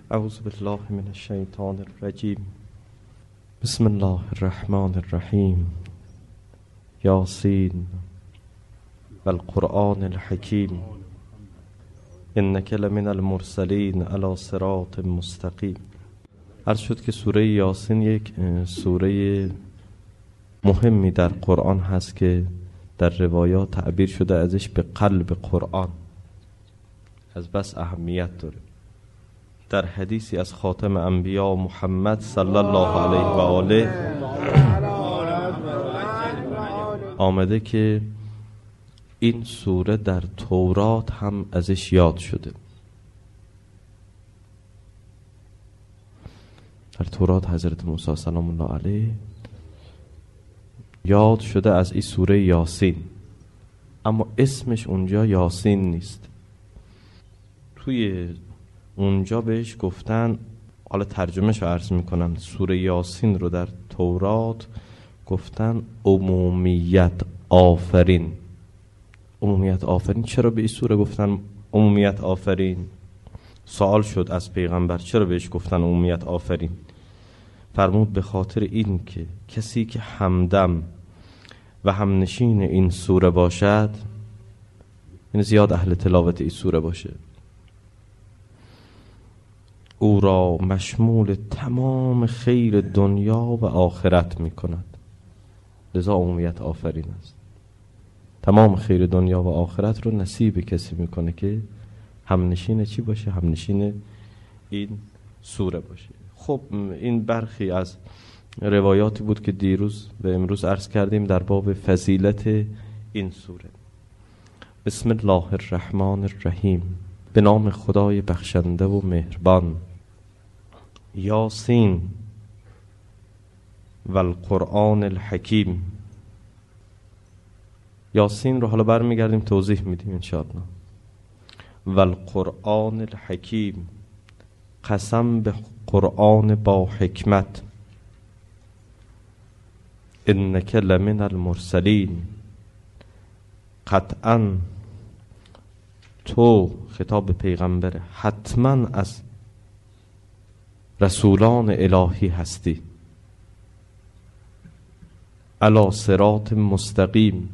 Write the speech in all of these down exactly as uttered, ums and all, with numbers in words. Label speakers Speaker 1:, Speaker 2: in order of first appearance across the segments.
Speaker 1: اعوذ بالله من الشیطان الرجیم. بسم الله الرحمن الرحیم. یاسین والقرآن الحکیم انک لمن المرسلین علی صراط مستقیم. عرض شد که سوره یاسین یک سوره مهمی در قرآن هست که در روایات تعبیر شده ازش به قلب قرآن، از بس اهمیت داره. در حدیثی از خاتم انبیا محمد صلی الله علیه و آله آمده که این سوره در تورات هم ازش یاد شده. در تورات حضرت موسی سلام الله علیه یاد شده از این سوره یاسین، اما اسمش اونجا یاسین نیست. توی اونجا بهش گفتن، حالا ترجمهش رو عرض میکنم، سوره یاسین رو در تورات گفتن عمومیت آفرین. عمومیت آفرین. چرا به این سوره گفتن عمومیت آفرین؟ سوال شد از پیغمبر چرا بهش گفتن عمومیت آفرین؟ فرمود به خاطر این که کسی که همدم و همنشین این سوره باشد، این زیاد اهل تلاوت این سوره باشه، او را مشمول تمام خیر دنیا و آخرت می کند. لذا عمومیت آفرین است. تمام خیر دنیا و آخرت رو نصیب کسی میکنه که همنشین چی باشه؟ همنشین این سوره باشه. خب این برخی از روایاتی بود که دیروز به امروز عرض کردیم در باب فضیلت این سوره. بسم الله الرحمن الرحیم. به نام خدای بخشنده و مهربان. یاسین والقرآن الحکیم. یاسین رو حالا برمیگردیم توضیح میدیم انشاءالله. والقرآن الحکیم، قسم به قرآن با حکمت. انک لمن المرسلین، قطعا تو، خطاب به پیغمبر، حتما از رسولان الهی هستی. علی صراط مستقیم،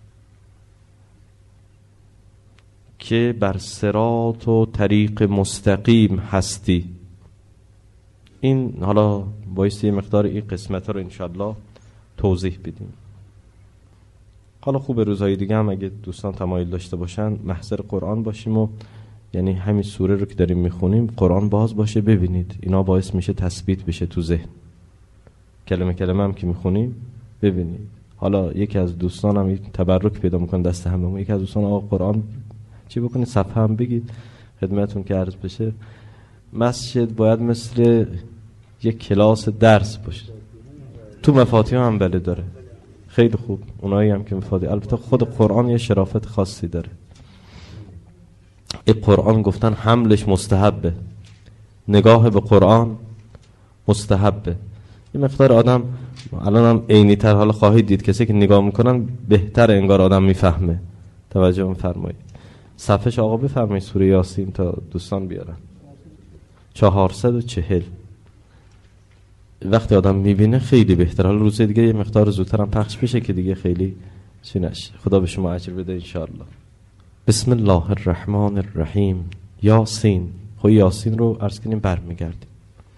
Speaker 1: که بر صراط و طریق مستقیم هستی. این حالا بایستی یه مقدار این قسمت رو انشاءالله توضیح بدیم. حالا خوب روزهای دیگه هم اگه دوستان تمایل داشته باشن محضر قرآن باشیم و یعنی همین سوره رو که داریم میخونیم قرآن باز باشه، ببینید اینا باعث میشه تثبیت بشه تو ذهن. کلمه کلمه هم که میخونیم ببینید. حالا یکی از دوستان هم تبرک پیدا میکنه دست همه، یکی از دوستان آقا قرآن چی بکنید صفحه هم بگید خدمتون که عرض بشه. مسجد باید مثل یک کلاس درس باشه. تو مفاتیح هم بله داره، خیلی خوب. اونایی هم که مفاتیح، البته خود قرآن یه شرافت خاصی داره. این قرآن گفتن حملش مستحبه، نگاه به قرآن مستحبه. یه مقدار آدم الان هم عینی تر حالا خواهید دید کسی که نگاه میکنن بهتر انگار آدم میفهمه. توجه بفرمایید. صفحش آقا بفرمایید سوره یاسین تا دوستان بیارن. چهارصد و چهل. وقتی آدم میبینه خیلی بهتر. حالا روز دیگه یه مقدار زودتر هم پخش بشه که دیگه خیلی چی نشه. خدا به شما اجر بده انشاءالله. بسم الله الرحمن الرحیم. یاسین. خب یاسین رو عرض کنیم برمیگردیم.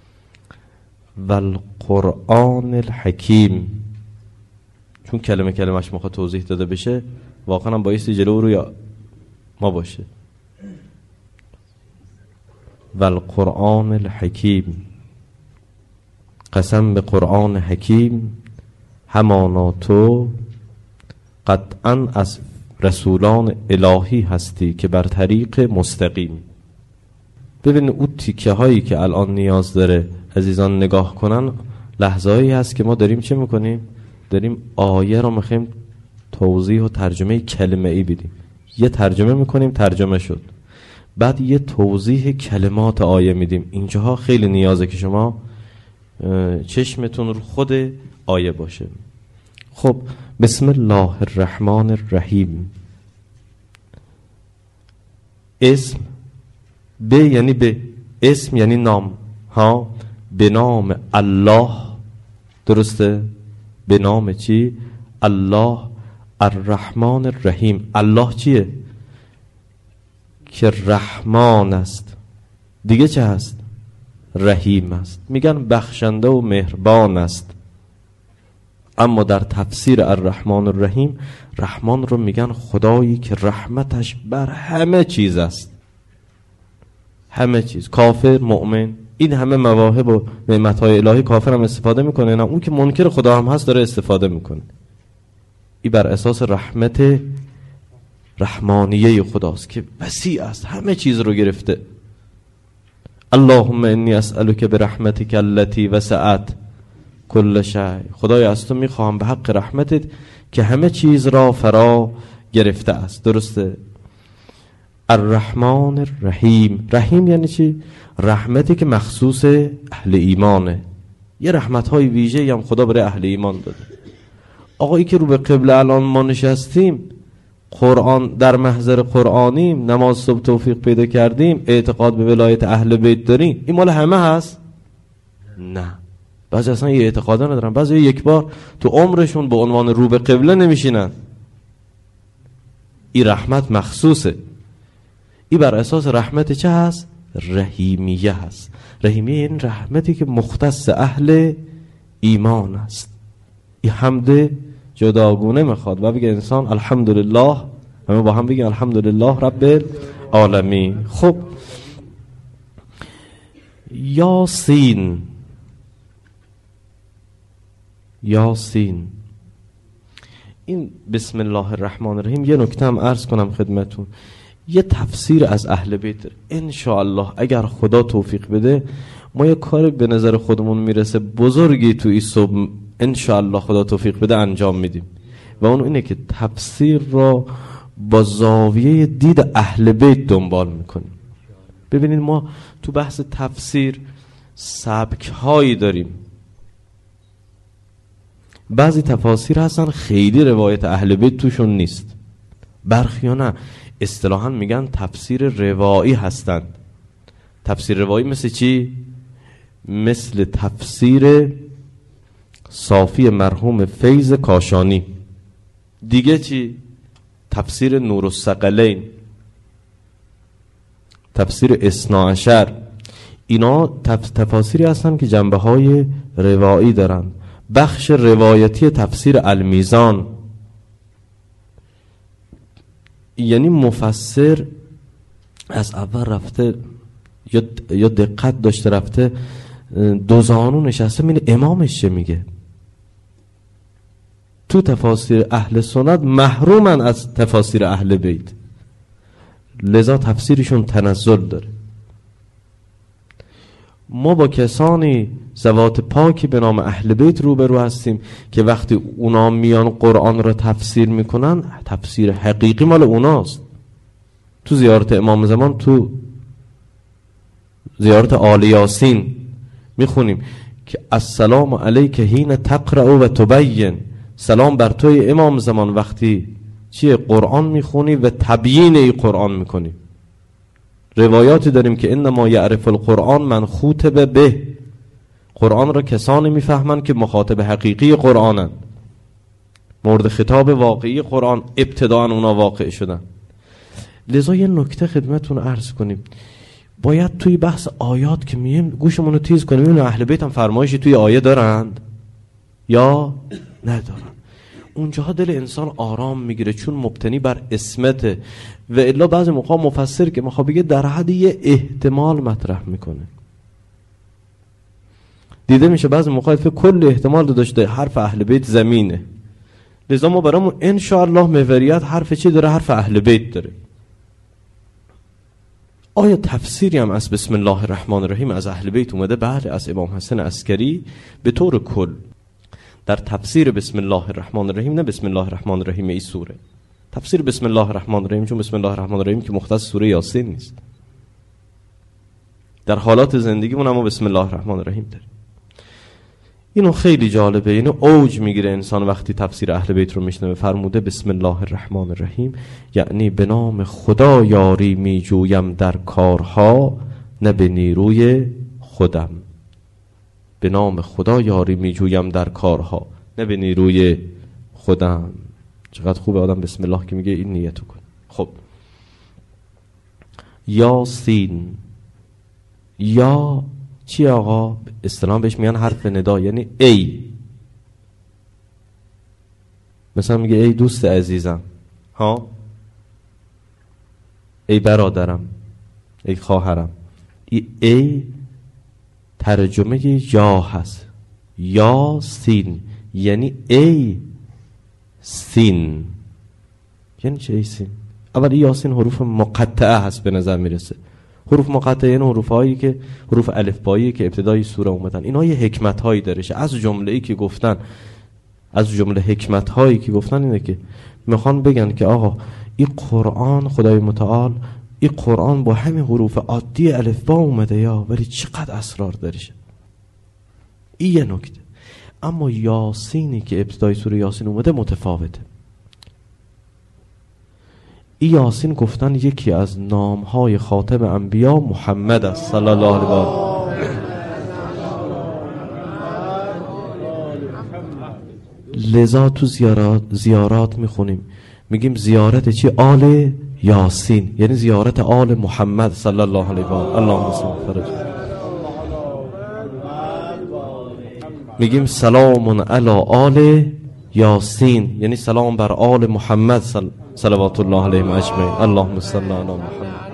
Speaker 1: والقرآن الحکیم، چون کلمه کلمش میخواد توضیح داده بشه واقعا هم بایستی جلو روی ما باشه. والقرآن الحکیم، قسم به قرآن حکیم، همانا تو قطعا از رسولان الهی هستی که بر طریق مستقیم. ببین او تیکه هایی که الان نیاز داره عزیزان نگاه کنن، لحظه هایی هست که ما داریم چه میکنیم؟ داریم آیه رو میخوایم توضیح و ترجمه کلمه ای بدیم. یه ترجمه میکنیم ترجمه شد، بعد یه توضیح کلمات آیه میدیم. اینجاها خیلی نیازه که شما چشمتون رو خود آیه باشه. خب بسم الله الرحمن الرحیم. اسم ب یعنی به اسم یعنی نام ها، به نام الله. درسته؟ به نام چی؟ الله الرحمن الرحیم. الله چیه؟ که رحمان است. دیگه چه هست؟ رحیم است. میگن بخشنده و مهربان است. اما در تفسیر الرحمن الرحیم، رحمان رو میگن خدایی که رحمتش بر همه چیز است. همه چیز. کافر، مؤمن، این همه مواهب و نعمت‌های الهی کافر هم استفاده میکنه، نه اون که منکر خدا هم هست داره استفاده میکنه. این بر اساس رحمت رحمانیه خداست که وسیع است، همه چیز رو گرفته. اللهم انی اسألک برحمتک التي وسعت کل شیء. خدای از تو میخواهم به حق رحمتت که همه چیز را فرا گرفته است. درسته؟ الرحمن الرحیم. رحیم یعنی چی؟ رحمتی که مخصوص اهل ایمانه. یه رحمت‌های ویژه‌ای هم خدا برای اهل ایمان داده. آقایی که رو به قبله الان ما نشستیم، قرآن در محضر قرآنیم، نماز صبح توفیق پیدا کردیم، اعتقاد به ولایت اهل بیت داریم، این مال همه هست؟ نه. بعضی اصلا یه اعتقادا ندارن. بعضی یک بار تو عمرشون به عنوان رو به قبله نمیشینن. این رحمت مخصوصه. این بر اساس رحمت چه هست؟ رحیمیه هست. رحیمیه این رحمتی که مختص اهل ایمان است. این حمد جداگونه میخواد و بگه انسان الحمدلله، همه با هم بگیم الحمدلله رب العالمین. خب یاسین. یاسین این بسم الله الرحمن الرحیم، یه نکته هم عرض کنم خدمتون، یه تفسیر از اهل بیت ان شاء الله اگر خدا توفیق بده ما یه کار به نظر خودمون میرسه بزرگی تو این صبح ان شاء الله خدا توفیق بده انجام میدیم و اون اینه که تفسیر را با زاویه دید اهل بیت دنبال میکنیم. ببینید ما تو بحث تفسیر سبک هایی داریم. بعضی تفاسیر هستن خیلی روایت اهل بیت توشون نیست، برخی نه، اصطلاحاً میگن تفسیر روایی هستن. تفسیر روایی مثل چی؟ مثل تفسیر صافی مرحوم فیض کاشانی. دیگه چی؟ تفسیر نورالثقلین، تفسیر اثنا عشر. اینا تف... تفاسیری هستن که جنبه های روایی دارن. بخش روایتی تفسیر المیزان، یعنی مفسر از اول رفته یا یا دقت داشته رفته دو زانو نشسته میره امامش چه میگه. تو تفاسیر اهل سنت محرومن از تفاسیر اهل بیت، لذا تفسیرشون تنزل داره. ما با کسانی ذوات پاکی به نام اهل بیت روبرو هستیم که وقتی اونا میان قرآن را تفسیر میکنن تفسیر حقیقی مال اوناست. تو زیارت امام زمان، تو زیارت آل یاسین میخونیم که السلام علیک حین تقرأ و تبین. سلام بر توی امام زمان وقتی چیه قرآن میخونی و تبیین ای قرآن میکنی. روایاتی داریم که انما یعرف القرآن من خوطب به. قرآن را کسانی میفهمن که مخاطب حقیقی قرآنن، مورد خطاب واقعی قرآن ابتداء اونا واقع شدن. لذا یه نکته خدمتون عرض کنیم، باید توی بحث آیات که مییم گوشمون رو تیز کنیم ببینیم اهل بیت هم فرمایشی توی آیه دارند یا ندارن. اونجاها دل انسان آرام میگیره چون مبتنی بر اسمته. و الا بعضی موقع مفسر که میخواد بگه در حد یه احتمال مطرح میکنه. دیده میشه بعضی موقع فکر کل احتمال داشته حرف اهل بیت زمینه. لذا ما برامون ان شاء الله محوریت حرف چی داره؟ حرف اهل بیت داره. آیا تفسیری هم از بسم الله الرحمن الرحیم از اهل بیت اومده؟ بله، از امام حسن عسکری به طور کل در تفسیر بسم الله الرحمن الرحیم، نه بسم الله الرحمن الرحیم ای سوره، تفسیر بسم الله الرحمن الرحیم، چون بسم الله الرحمن الرحیم که مختص سوره یاسین نیست. در حالات زندگیمون اما بسم الله الرحمن الرحیم داریم. اینو خیلی جالبه، اینو اوج میگیره انسان وقتی تفسیر اهل بیت رو میشنوه. فرموده بسم الله الرحمن الرحیم یعنی به نام خدا یاری میجویم در کارها نه به نیروی خودم. به نام خدا یاری میجویم در کارها، نه به نیروی خودم. چقدر خوبه آدم بسم الله که میگه این نیتو کن. خب یاسین، یا چی آقا؟ اصطلاحاً بهش میگن حرف ندا، یعنی ای. مثلا میگه ای دوست عزیزم، ها، ای برادرم، ای خواهرم. ای, ای ترجمه یا هست. یا سین یعنی ای سین. یعنی چه ای سین؟ اول یاسین حروف مقطعه هست به نظر میرسه. حروف مقطعه یعنی حروف هایی که حروف الفبایی که ابتدای سوره اومدن. اینا یه حکمت هایی دارشه. از جمله ای که گفتن، از جمله حکمت هایی که گفتن اینه که میخوان بگن که آقا این قرآن، خدای متعال این قرآن با همین حروف عادی الفبا اومده یا، ولی چقدر اسرار دارشه. این یه نکته. اما یاسینی که ابتدای سوره یاسین اومده متفاوته. این یاسین گفتن یکی از نامهای خاتم انبیا محمد است صلی الله علیه و آله. لذا تو زیارات زیارات میخونیم میگیم زیارت چی؟ آل یاسین، یعنی زیارت آل محمد صلی الله علیه و آله. اللهم صل فرج. میگیم سلام علی آل یاسین، یعنی سلام بر آل محمد صل... صلوات الله علیهم اجمعین. اللهم صل علی محمد.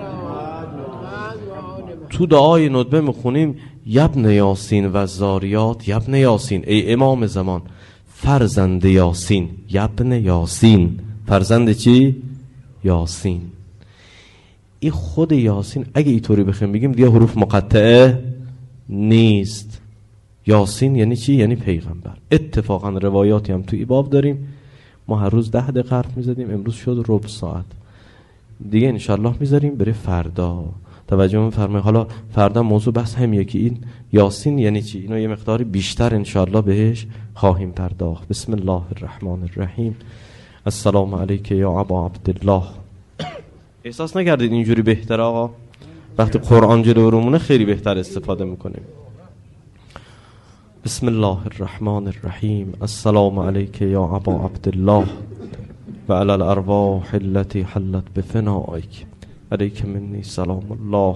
Speaker 1: تو دعای ندبه میخونیم یبن یاسین و زاریات، یبن یاسین ای امام زمان، فرزند یاسین. یبن یاسین، فرزند چی؟ یاسین. این خود یاسین اگه اینطوری بخیم بگیم دیگه حروف مقطعه نیست. یاسین یعنی چی؟ یعنی پیغمبر. اتفاقا روایاتی هم توی باب داریم. ما هر روز ده دقیقه حرف میزدیم، امروز شد ربع ساعت دیگه، انشالله میذاریم بره فردا. توجه می‌فرمایید. حالا فردا موضوع بحث همیه که این یاسین یعنی چی، اینو یه مقداری بیشتر انشالله بهش خواهیم پرداخت. بسم الله الرحمن الرحیم. السلام علیک یا ابا عبدالله. احساس نکردید اینجوری بهتره آقا؟ وقتی قرآن جلو رومونه خیلی بهتر استفاده میکنیم. بسم الله الرحمن الرحیم. السلام علیک یا ابا عبدالله و علی الارواح التي حلت بفنائک علیک منی سلام الله.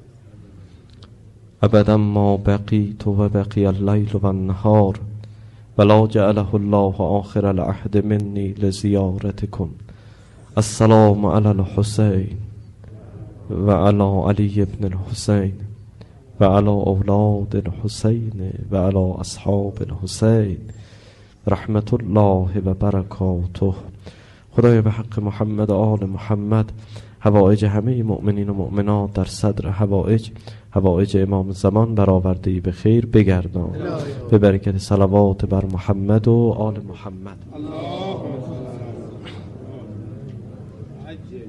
Speaker 1: ابدا ما بقیت و بقی اللیل و النهار ولا جعله الله آخر العهد منی لزیارتکم. السلام علی الحسین و علی علی ابن الحسین و علی اولاد الحسین و علی اصحاب الحسین رحمت الله و برکاته. خدای به حق محمد و آل محمد حوائج همه مؤمنین و مؤمنات در صدر حوائج حوائج امام زمان برآورده به خیر بگردان، به برکت صلوات بر محمد و آل محمد.